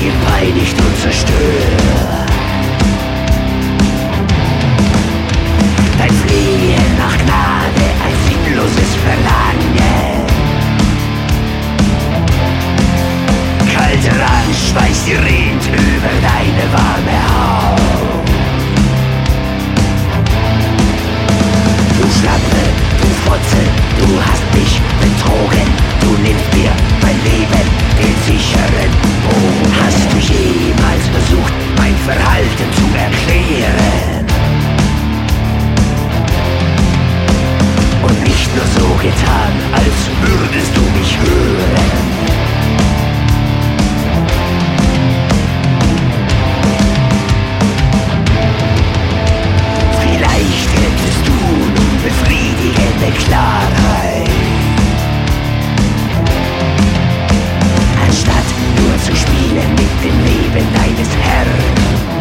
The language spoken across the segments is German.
ihr peinigt und zerstört. Dein Flehen nach Gnade, ein sinnloses Verlangen. Kalter Angstschweiß, die rinnt über deine warme Haut. Du Schlampe, du Fotze, du hast mich betrogen. Du nimmst mir mein Leben, den sicheren Boden. Hast du jemals versucht, mein Verhalten zu erklären? Und nicht nur so getan, als würdest du mich hören. Vielleicht hättest du nun befriedigende Klarheit, anstatt nur zu spielen mit dem Leben deines Herrn.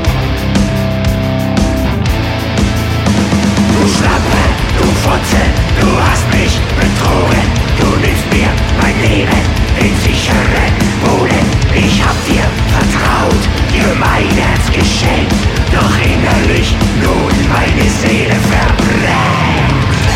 Du Schlampe, du Fotze, du hast mich betrogen. Du nimmst mir mein Leben, den sicheren Boden. Ich hab dir vertraut, dir mein Herz geschenkt, doch innerlich nun meine Seele verbrennt.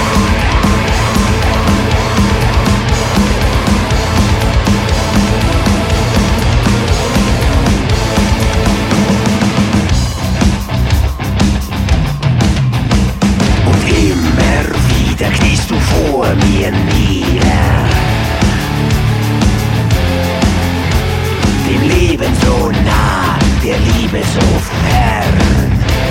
Und immer wieder kniest du vor mir nieder, dem Leben so nah, der Liebe so fern.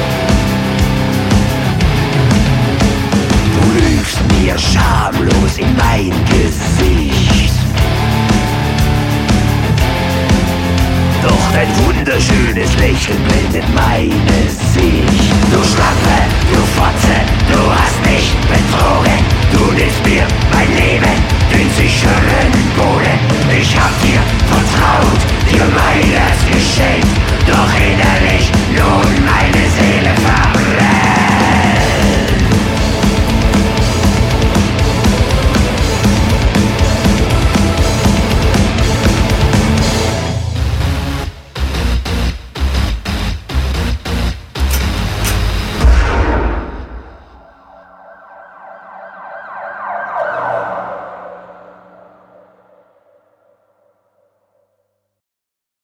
Du lügst mir schamlos in mein Gesicht, doch dein wunderschönes Lächeln blendet meine Sicht. Du Schlampe, du Fotze, du hast mich betrogen. Du nimmst mir mein Leben, den sicheren Boden. Ich hab dir vertraut, dir mein